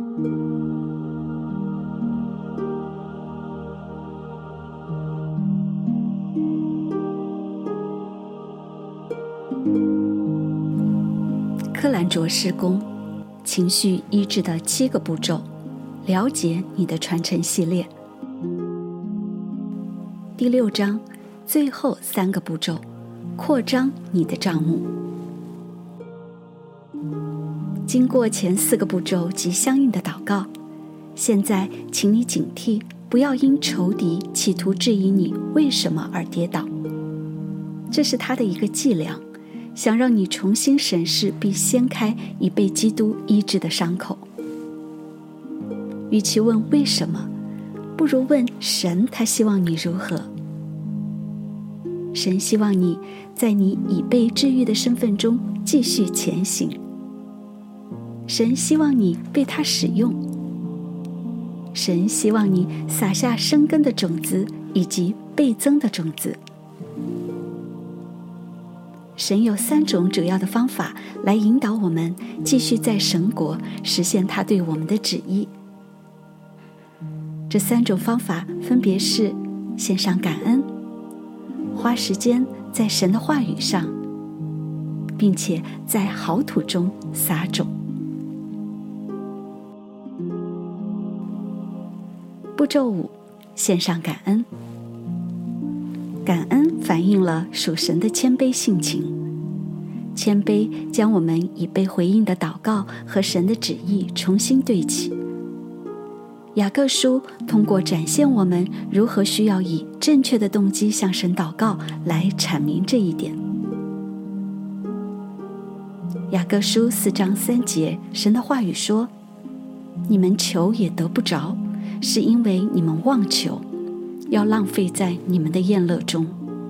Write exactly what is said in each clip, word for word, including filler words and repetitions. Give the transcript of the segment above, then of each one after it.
柯兰卓施工情绪医治的七个步骤，了解你的传承系列。第六章，最后三个步骤，扩张你的账目。经过前四个步骤及相应的祷告，现在请你警惕，不要因仇敌企图质疑你为什么而跌倒。这是他的一个伎俩，想让你重新审视并掀开已被基督医治的伤口。与其问为什么，不如问神他希望你如何。神希望你在你已被治愈的身份中继续前行。神希望你被他使用。神希望你撒下生根的种子以及倍增的种子。神有三种主要的方法来引导我们继续在神国实现他对我们的旨意。这三种方法分别是献上感恩，花时间在神的话语上，并且在好土中撒种。步骤五，献上感恩。感恩反映了属神的谦卑性情，谦卑将我们已被回应的祷告和神的旨意重新对齐。雅各书通过展现我们如何需要以正确的动机向神祷告来阐明这一点。雅各书四章三节，神的话语说：你们求也得不着，是因为你们妄求，要浪费在你们的宴乐中。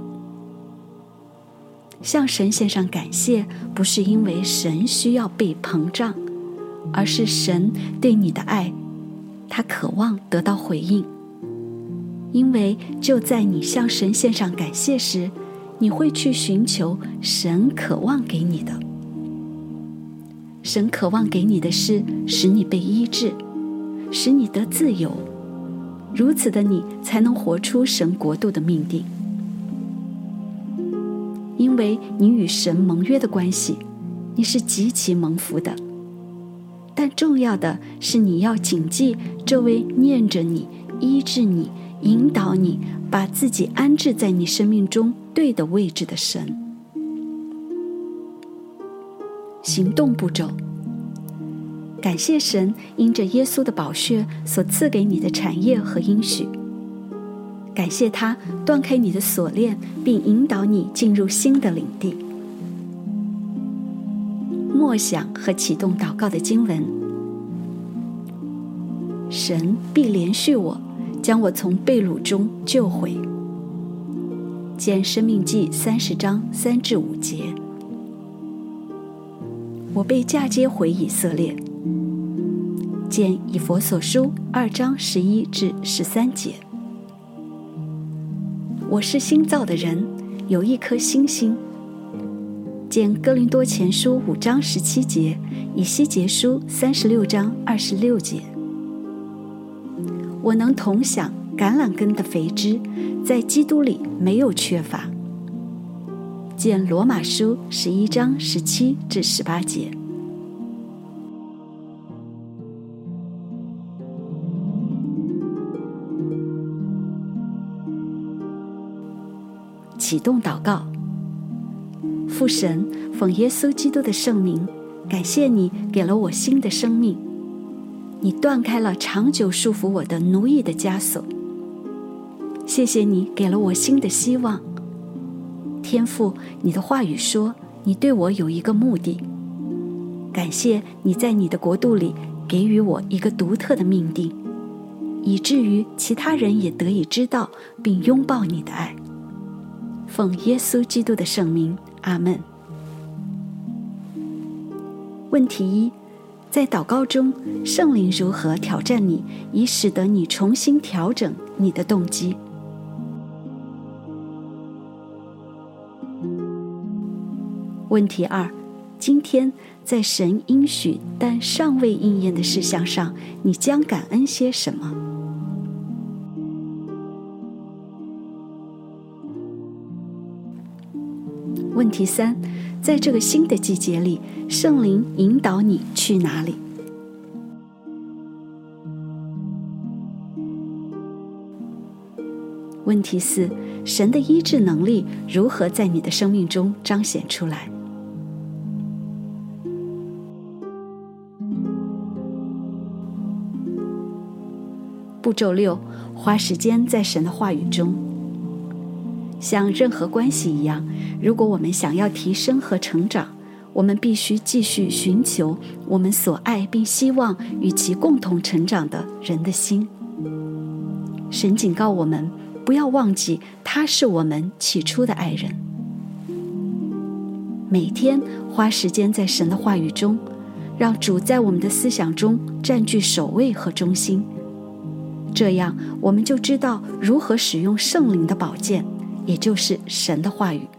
向神献上感谢，不是因为神需要被膨胀，而是神对你的爱，他渴望得到回应。因为就在你向神献上感谢时，你会去寻求神渴望给你的。神渴望给你的是使你被医治，使你得自由，如此的你才能活出神国度的命定。因为你与神盟约的关系，你是极其蒙福的。但重要的是你要谨记这位念着你、医治你、引导你，把自己安置在你生命中对的位置的神。行动步骤，感谢神因着耶稣的宝血所赐给你的产业和应许，感谢他断开你的锁链，并引导你进入新的领地。默想和启动祷告的经文：神必连续我，将我从被掳中救回。见申命记三十章三至五节。我被嫁接回以色列。见以弗所书二章十一至十三节。我是新造的人，有一颗新心。见哥林多前书五章十七节，以西结书三十六章二十六节。我能同享橄榄根的肥汁，在基督里没有缺乏。见罗马书十一章十七至十八节。启动祷告。父神，奉耶稣基督的圣名，感谢你给了我新的生命，你断开了长久束缚我的奴役的枷锁。谢谢你给了我新的希望。天父，你的话语说你对我有一个目的，感谢你在你的国度里给予我一个独特的命定，以至于其他人也得以知道并拥抱你的爱。奉耶稣基督的圣名，阿们。问题一：在祷告中，圣灵如何挑战你，以使得你重新调整你的动机？问题二： 今天在神应许但尚未应验的事项上，你将感恩些什么？问题三，在这个新的季节里，圣灵引导你去哪里？问题四，神的医治能力如何在你的生命中彰显出来？步骤六，花时间在神的话语中。像任何关系一样，如果我们想要提升和成长，我们必须继续寻求我们所爱并希望与其共同成长的人的心。神警告我们，不要忘记他是我们起初的爱人。每天花时间在神的话语中，让主在我们的思想中占据首位和中心，这样我们就知道如何使用圣灵的宝剑，也就是神的话语。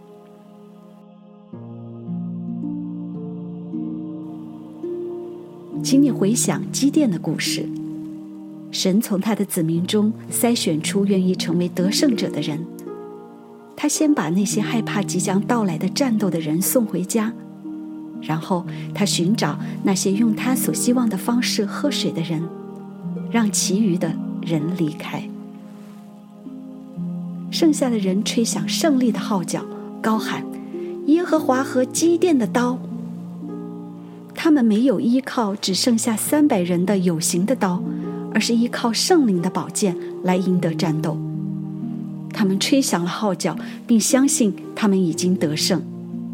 请你回想基甸的故事，神从他的子民中筛选出愿意成为得胜者的人。他先把那些害怕即将到来的战斗的人送回家，然后他寻找那些用他所希望的方式喝水的人，让其余的人离开。剩下的人吹响胜利的号角，高喊耶和华和基甸的刀。他们没有依靠只剩下三百人的有形的刀，而是依靠圣灵的宝剑来赢得战斗。他们吹响了号角，并相信他们已经得胜。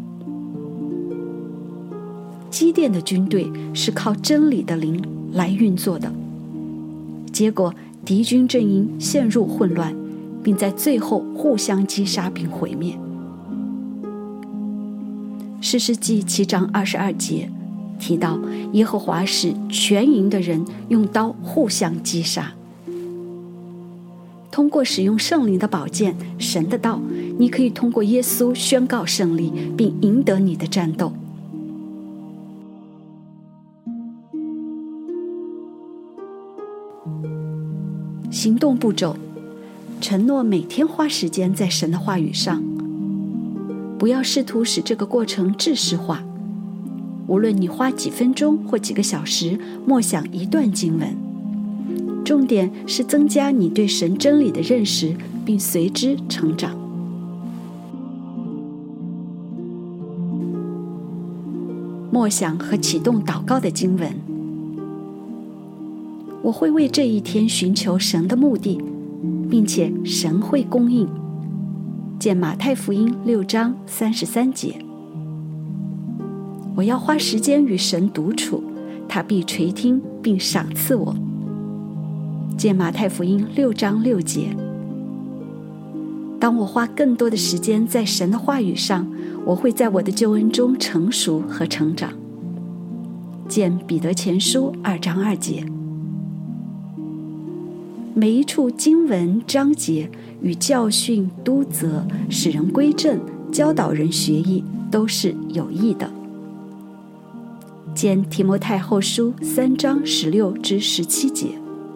基甸的军队是靠真理的灵来运作的，结果敌军阵营陷入混乱，并在最后互相击杀并毁灭。士师记七章二十二节提到，耶和华使全营的人用刀互相击杀。通过使用圣灵的宝剑，神的道，你可以通过耶稣宣告胜利，并赢得你的战斗。行动步骤：承诺每天花时间在神的话语上，不要试图使这个过程制式化。无论你花几分钟或几个小时默想一段经文，重点是增加你对神真理的认识，并随之成长。默想和启动祷告的经文，我会为这一天寻求神的目的，并且神会供应。见马太福音六章三十三节。我要花时间与神独处，他必垂听并赏赐我。见马太福音六章六节。当我花更多的时间在神的话语上，我会在我的救恩中成熟和成长。见彼得前书二章二节。每一处经文章节与教训、督责、使人归正、教导人学艺都是有益的。见提摩太后书三章十六至十七节。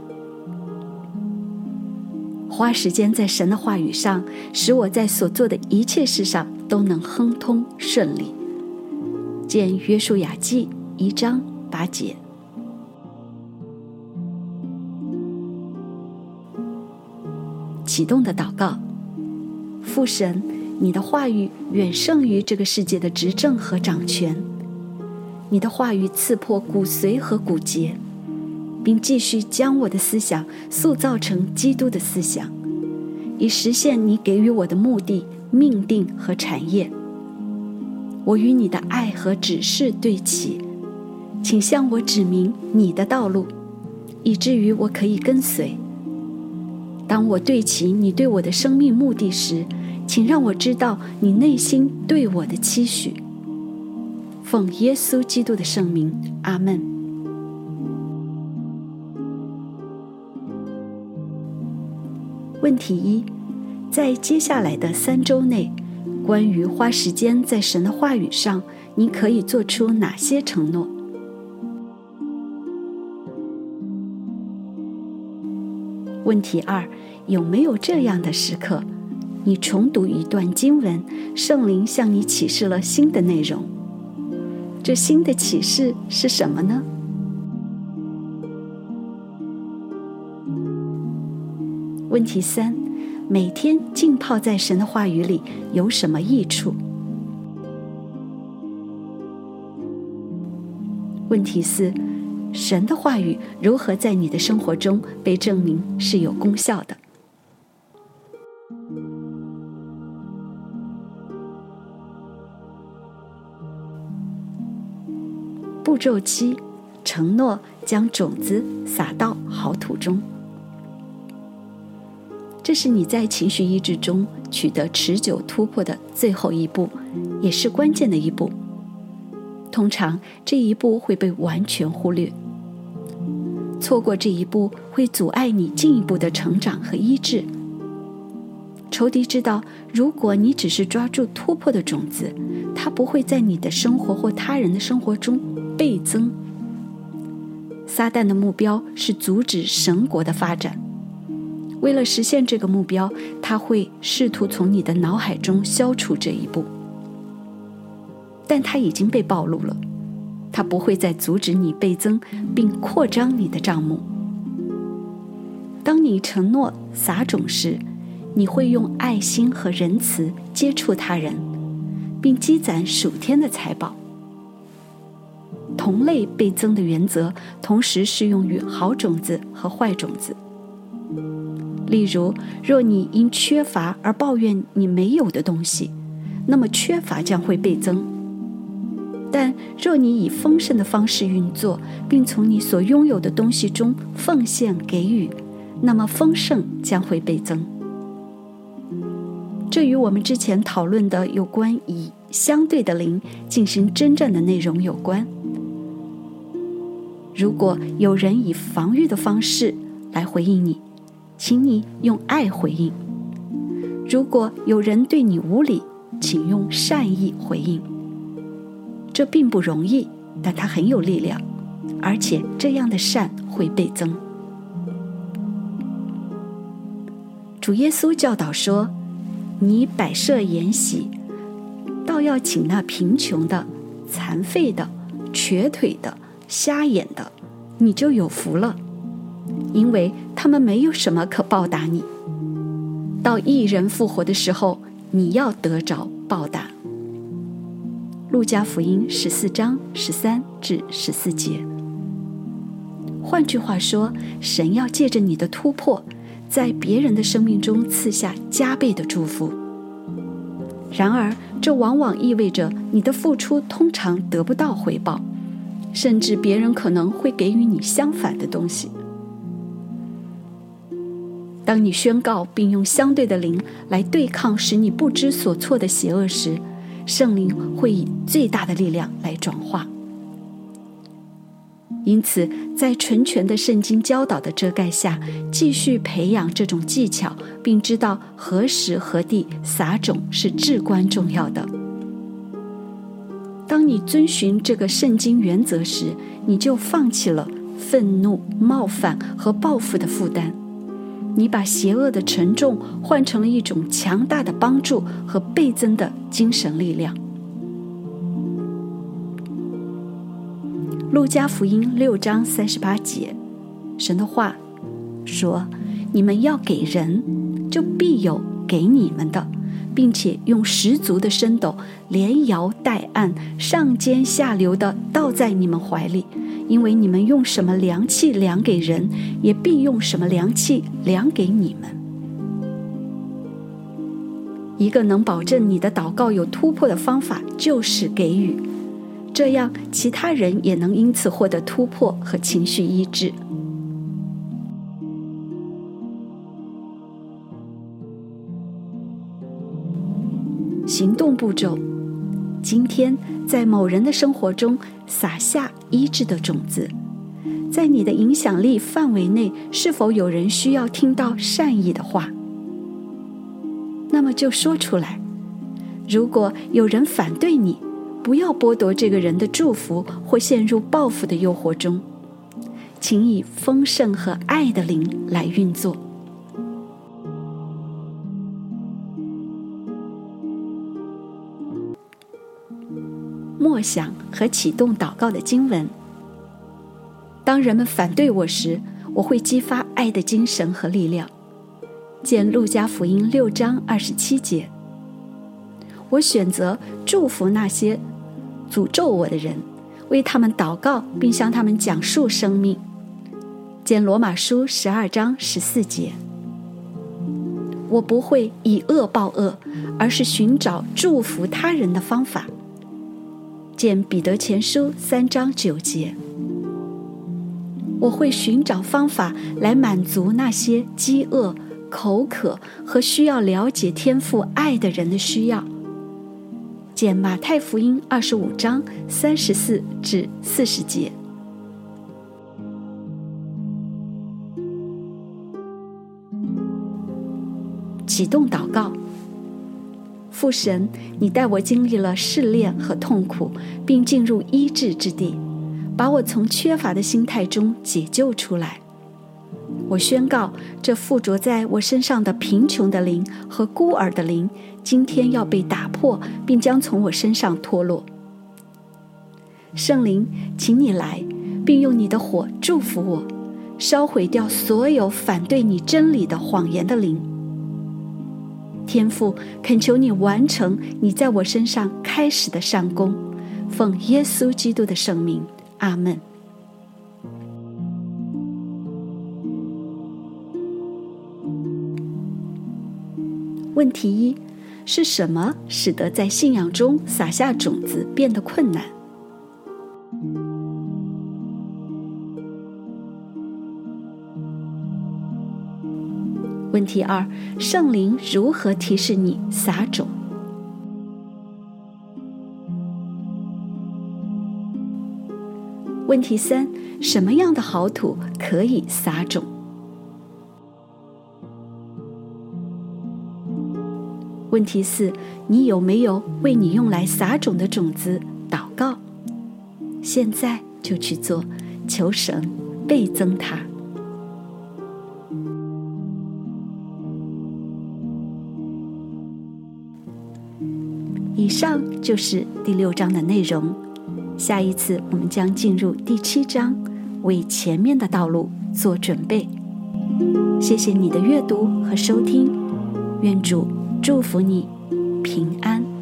花时间在神的话语上，使我在所做的一切事上都能亨通顺利。见约书亚记一章八节。启动的祷告：父神，你的话语远胜于这个世界的执政和掌权。你的话语刺破骨髓和骨节，并继续将我的思想塑造成基督的思想，以实现你给予我的目的、命定和产业。我与你的爱和指示对齐，请向我指明你的道路，以至于我可以跟随。当我对齐你对我的生命目的时，请让我知道你内心对我的期许。奉耶稣基督的圣名，阿们。问题一：在接下来的三周内， 关于花时间在神的话语上，你可以做出哪些承诺？问题二，有没有这样的时刻，你重读一段经文，圣灵向你启示了新的内容？这新的启示是什么呢？问题三，每天浸泡在神的话语里有什么益处？问题四，神的话语如何在你的生活中被证明是有功效的？步骤七，承诺将种子撒到好土中。这是你在情绪医治中取得持久突破的最后一步，也是关键的一步。通常这一步会被完全忽略，错过这一步会阻碍你进一步的成长和医治。仇敌知道，如果你只是抓住突破的种子，它不会在你的生活或他人的生活中倍增。撒旦的目标是阻止神国的发展，为了实现这个目标，他会试图从你的脑海中消除这一步。但他已经被暴露了，他不会再阻止你倍增并扩张你的帐幕。当你承诺撒种时，你会用爱心和仁慈接触他人，并积攒属天的财宝。同类倍增的原则同时适用于好种子和坏种子。例如，若你因缺乏而抱怨你没有的东西，那么缺乏将会倍增。但若你以丰盛的方式运作，并从你所拥有的东西中奉献给予，那么丰盛将会倍增。这与我们之前讨论的有关以相对的灵进行征战的内容有关。如果有人以防御的方式来回应你，请你用爱回应；如果有人对你无礼，请用善意回应。这并不容易，但它很有力量，而且这样的善会倍增。主耶稣教导说，你摆设筵席，倒要请那贫穷的、残废的、瘸腿的、瞎眼的，你就有福了，因为他们没有什么可报答你。到义人复活的时候，你要得着报答。路加福音十四章十三至十四节。换句话说，神要借着你的突破，在别人的生命中赐下加倍的祝福。然而，这往往意味着你的付出通常得不到回报，甚至别人可能会给予你相反的东西。当你宣告并用相对的灵来对抗使你不知所措的邪恶时，圣灵会以最大的力量来转化。因此，在纯全的圣经教导的遮盖下，继续培养这种技巧，并知道何时何地撒种是至关重要的。当你遵循这个圣经原则时，你就放弃了愤怒、冒犯和报复的负担，你把邪恶的沉重换成了一种强大的帮助和倍增的精神力量。路加福音六章三十八节，神的话说，你们要给人，就必有给你们的，并且用十足的升斗，连摇带按，上尖下流的倒在你们怀里，因为你们用什么量器量给人，也必用什么量器量给你们。一个能保证你的祷告有突破的方法就是给予，这样其他人也能因此获得突破和情绪医治。行动步骤：今天在某人的生活中撒下医治的种子。在你的影响力范围内，是否有人需要听到善意的话？那么就说出来。 如果有人反对你，不要剥夺这个人的祝福或陷入报复的诱惑中，请以丰盛和爱的灵来运作。默想和启动祷告的经文。当人们反对我时，我会激发爱的精神和力量。见路加福音六章二十七节。我选择祝福那些诅咒我的人，为他们祷告，并向他们讲述生命。见罗马书十二章十四节。我不会以恶报恶，而是寻找祝福他人的方法。见彼得前书三章九节。我会寻找方法来满足那些饥饿、口渴和需要了解天父爱的人的需要。见马太福音二十五章三十四至四十节。启动祷告。父神，你带我经历了试炼和痛苦，并进入医治之地，把我从缺乏的心态中解救出来。我宣告，这附着在我身上的贫穷的灵和孤儿的灵，今天要被打破，并将从我身上脱落。圣灵，请你来，并用你的火祝福我，烧毁掉所有反对你真理的谎言的灵。天父，恳求你完成你在我身上开始的善功，奉耶稣基督的圣名，阿们。问题一：是什么使得在信仰中撒下种子变得困难？问题二：圣灵如何提示你撒种？问题三：什么样的好土可以撒种？问题四：你有没有为你用来撒种的种子祷告？现在就去做，求神倍增它。以上就是第六章的内容，下一次我们将进入第七章，为前面的道路做准备。谢谢你的阅读和收听，愿主祝福你平安。